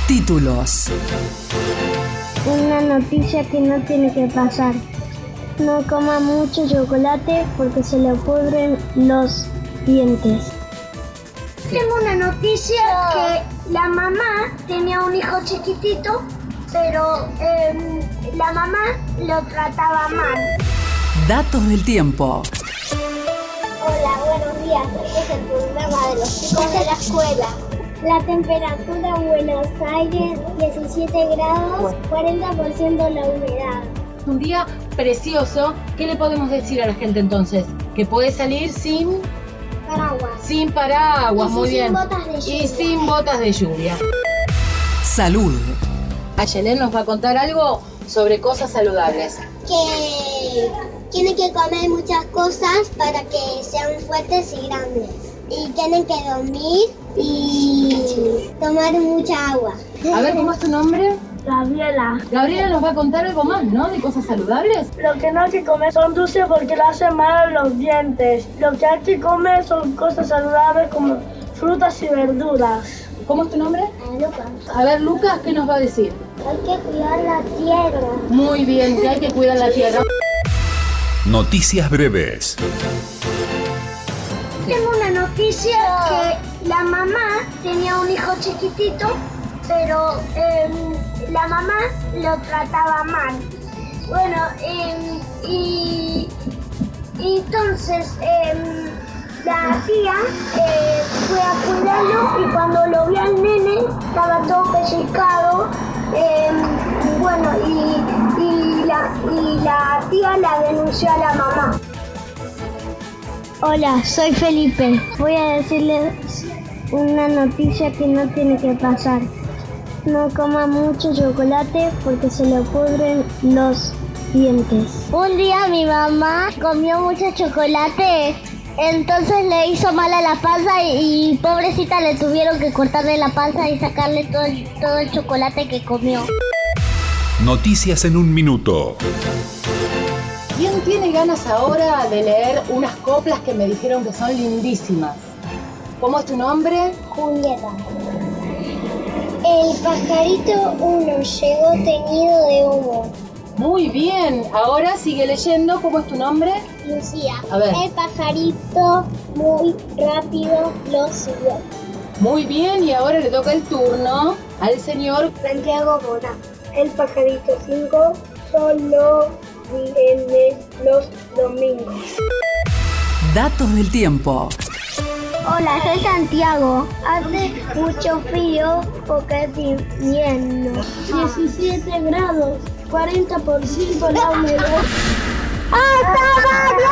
Títulos. Una noticia que no tiene que pasar. No coma mucho chocolate porque se le pudren los dientes. Tengo una noticia que la mamá tenía un hijo chiquitito, pero la mamá lo trataba mal. Datos del tiempo. Hola, buenos días. Este es el programa de los chicos de la escuela. La temperatura en Buenos Aires, 17 grados, 40% la humedad. Un día precioso. ¿Qué le podemos decir a la gente entonces? Que puede salir sin paraguas. Sin paraguas, muy bien. Botas de lluvia. Y sin botas de lluvia. Salud. Ayelen nos va a contar algo sobre cosas saludables. Que tienen que comer muchas cosas para que sean fuertes y grandes. Y tienen que dormir y tomar mucha agua. A ver, ¿cómo es tu nombre? Gabriela. Gabriela nos va a contar algo más, ¿no? De cosas saludables. Lo que no hay que comer son dulces porque le hacen mal a los dientes. Lo que hay que comer son cosas saludables como frutas y verduras. ¿Cómo es tu nombre? Lucas. A ver, Lucas, ¿qué nos va a decir? Hay que cuidar la tierra. Muy bien, que hay que cuidar la tierra. Noticias breves. Tengo una noticia que la mamá tenía un hijo chiquitito, pero la mamá lo trataba mal. Bueno, y entonces la tía fue a cuidarlo y cuando lo vio al nene estaba todo pellizcado. Bueno, y la tía la denunció a la mamá. Hola, soy Felipe. Voy a decirles una noticia que no tiene que pasar. No coma mucho chocolate porque se le pudren los dientes. Un día mi mamá comió mucho chocolate, entonces le hizo mal a la panza y pobrecita le tuvieron que cortarle la panza y sacarle todo el chocolate que comió. Noticias en un minuto. ¿Quién tiene ganas ahora de leer unas coplas que me dijeron que son lindísimas? ¿Cómo es tu nombre? Julieta. El pajarito 1 llegó teñido de humo. Muy bien, ahora sigue leyendo. ¿Cómo es tu nombre? Lucía. A ver. El pajarito muy rápido lo siguió. Muy bien, y ahora le toca el turno al señor Santiago Mora. El pajarito 5 solo viene los domingos. Datos del tiempo. Hola, soy Santiago. Hace mucho frío porque es invierno. 17 grados, 40% la humedad. ¡Hasta mañana!